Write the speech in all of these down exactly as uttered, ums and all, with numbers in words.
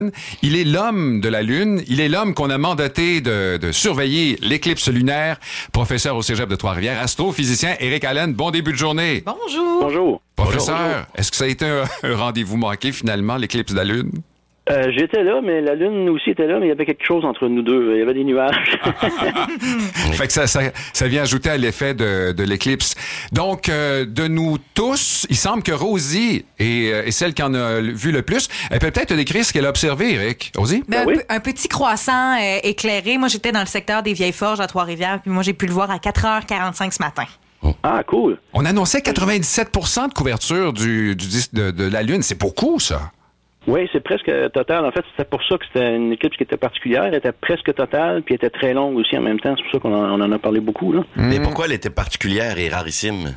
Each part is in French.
Il est l'homme de la Lune. Il est l'homme qu'on a mandaté de, de surveiller l'éclipse lunaire. Professeur au Cégep de Trois-Rivières, astrophysicien Éric Allen. Bon début de journée. Bonjour. Bonjour. Professeur, Bonjour. est-ce que ça a été un, un rendez-vous manqué finalement, l'éclipse de la Lune? Euh, j'étais là, mais la Lune aussi était là, mais il y avait quelque chose entre nous deux. Il y avait des nuages. Fait que ça, ça, ça vient ajouter à l'effet de, de l'éclipse. Donc, euh, de nous tous, il semble que Rosie est, est celle qui en a vu le plus. Elle peut peut-être te décrire ce qu'elle a observé, Eric. Rosie? Ben, oui. un, un petit croissant euh, éclairé. Moi, j'étais dans le secteur des Vieilles Forges à Trois-Rivières, puis moi, j'ai pu le voir à quatre heures quarante-cinq ce matin. Ah, cool. On annonçait quatre-vingt-dix-sept pour cent de couverture du, du disque de, de la Lune. C'est beaucoup, ça. Oui, c'est presque total. En fait, c'était pour ça que c'était une éclipse qui était particulière. Elle était presque totale, puis elle était très longue aussi en même temps. C'est pour ça qu'on en, on en a parlé beaucoup, là. Mais pourquoi elle était particulière et rarissime?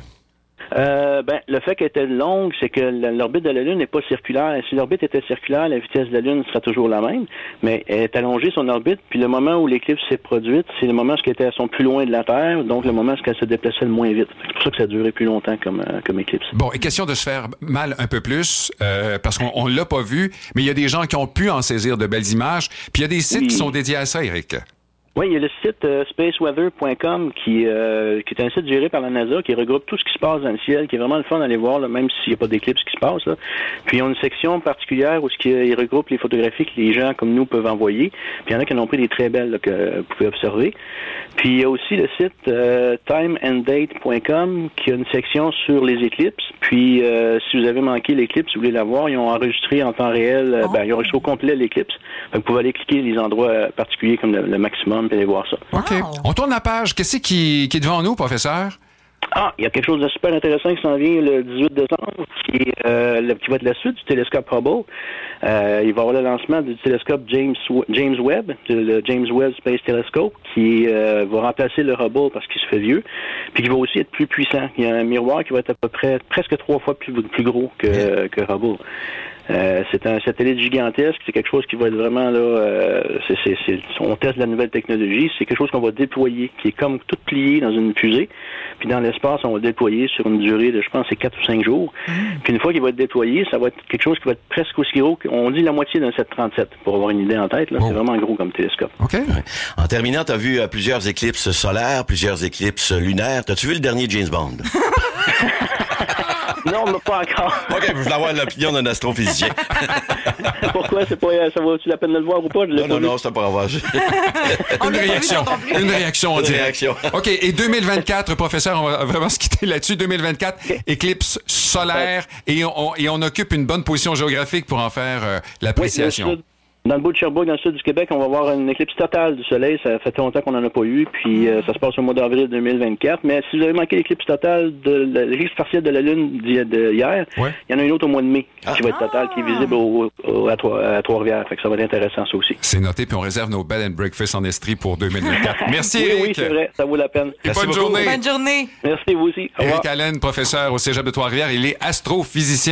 Euh, ben, le fait qu'elle était longue, c'est que l'orbite de la Lune n'est pas circulaire. Si l'orbite était circulaire, la vitesse de la Lune serait toujours la même, mais elle est allongée son orbite, puis le moment où l'éclipse s'est produite, c'est le moment où elle sont plus loin de la Terre, donc le moment où elle se déplaçait le moins vite. C'est pour ça que ça a duré plus longtemps comme, euh, comme éclipse. Bon, et question de se faire mal un peu plus, euh, parce qu'on on l'a pas vu, mais il y a des gens qui ont pu en saisir de belles images, puis il y a des sites Oui. qui sont dédiés à ça, Eric. Oui, il y a le site euh, space weather point com qui, euh, qui est un site géré par la NASA qui regroupe tout ce qui se passe dans le ciel, qui est vraiment le fun d'aller voir, là, même s'il n'y a pas d'éclipse qui se passe. Là. Puis ils ont une section particulière où ce qui, ils regroupent les photographies que les gens comme nous peuvent envoyer. Puis il y en a qui en ont pris des très belles là, que vous pouvez observer. Puis il y a aussi le site euh, time and date point com qui a une section sur les éclipses. Puis euh, si vous avez manqué l'éclipse, vous voulez la voir, ils ont enregistré en temps réel, euh, Oh. ben, ils ont enregistré au complet l'éclipse. Donc, vous pouvez aller cliquer les endroits euh, particuliers comme le, le maximum et aller voir ça. OK. Wow. On tourne la page. Qu'est-ce qui, qui est devant nous, professeur? Ah, il y a quelque chose de super intéressant qui s'en vient le dix-huit décembre, qui, est, euh, le, qui va être la suite du télescope Hubble. Euh, il va y avoir le lancement du télescope James, James Webb, le James Webb Space Telescope, qui euh, va remplacer le Hubble parce qu'il se fait vieux, puis qui va aussi être plus puissant. Il y a un miroir qui va être à peu près presque trois fois plus, plus gros que, que Hubble. Euh, c'est un satellite gigantesque, c'est quelque chose qui va être vraiment là, euh, c'est, c'est, c'est, on teste la nouvelle technologie, c'est quelque chose qu'on va déployer, qui est comme tout plié dans une fusée, puis dans l'espace, on va le déployer sur une durée de, je pense, c'est quatre ou cinq jours. Mmh. Puis une fois qu'il va être déployé, ça va être quelque chose qui va être presque aussi gros, on dit la moitié d'un sept trente-sept, pour avoir une idée en tête, là, oh. C'est vraiment gros comme télescope. OK. Ouais. En terminant, tu as vu euh, plusieurs éclipses solaires, plusieurs éclipses lunaires. T'as-tu vu le dernier James Bond? Non, mais pas encore. OK, je voulais avoir l'opinion d'un astrophysicien. Pourquoi? C'est pas, ça vaut-tu la peine de le voir ou pas? Je l'ai non, pas non, vu. non, c'était pas avoir. Une réaction. Une réaction, on Une dirait. réaction. OK, et deux mille vingt-quatre, professeur, on va vraiment se quitter là-dessus. deux mille vingt-quatre, okay. Éclipse solaire, et on, et on occupe une bonne position géographique pour en faire euh, l'appréciation. Oui, dans le bout de Sherbrooke, dans le sud du Québec, on va avoir une éclipse totale du soleil. Ça fait longtemps qu'on n'en a pas eu, puis euh, ça se passe au mois d'avril deux mille vingt-quatre. Mais si vous avez manqué l'éclipse totale, de l'éclipse partielle de la Lune d'hier, ouais. Il y en a une autre au mois de mai ah. qui va être totale, qui est visible au, au, à, Trois, à Trois-Rivières. Fait que ça va être intéressant, ça aussi. C'est noté, puis on réserve nos bed and breakfast en Estrie pour deux mille vingt-quatre. Merci, oui, Eric. Oui, c'est vrai, ça vaut la peine. Et bonne journée. Bonne journée. Merci, vous aussi. Au revoir. Éric Allen, professeur au Cégep de Trois-Rivières, il est astrophysicien.